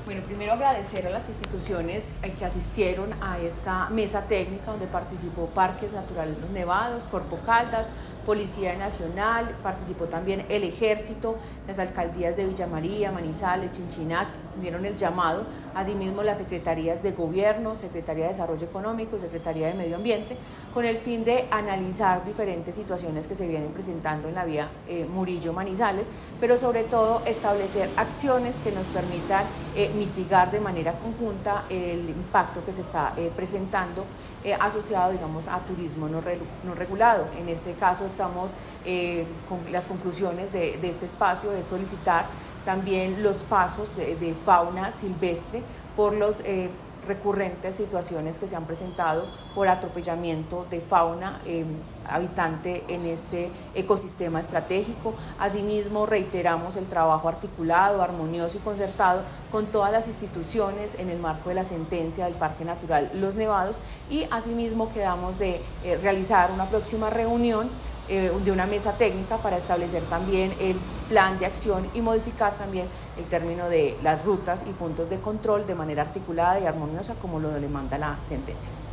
Bueno, primero agradecer a las instituciones que asistieron a esta mesa técnica donde participó Parques Naturales Los Nevados, Corpo Caldas, Policía Nacional, participó también el Ejército, las alcaldías de Villa María, Manizales, Chinchiná, dieron el llamado, asimismo las secretarías de Gobierno, Secretaría de Desarrollo Económico y Secretaría de Medio Ambiente, con el fin de analizar diferentes situaciones que se vienen presentando en la vía Murillo-Manizales, pero sobre todo establecer acciones que nos permitan mitigar de manera conjunta el impacto que se está presentando asociado, digamos, a turismo no regulado. En este caso estamos con las conclusiones de este espacio de solicitar también los pasos de fauna silvestre por los recurrentes situaciones que se han presentado por atropellamiento de fauna habitante en este ecosistema estratégico. Asimismo, reiteramos el trabajo articulado, armonioso y concertado con todas las instituciones en el marco de la sentencia del Parque Natural Los Nevados, y asimismo quedamos de realizar una próxima reunión de una mesa técnica para establecer también el plan de acción y modificar también el término de las rutas y puntos de control de manera articulada y armoniosa como lo demanda la sentencia.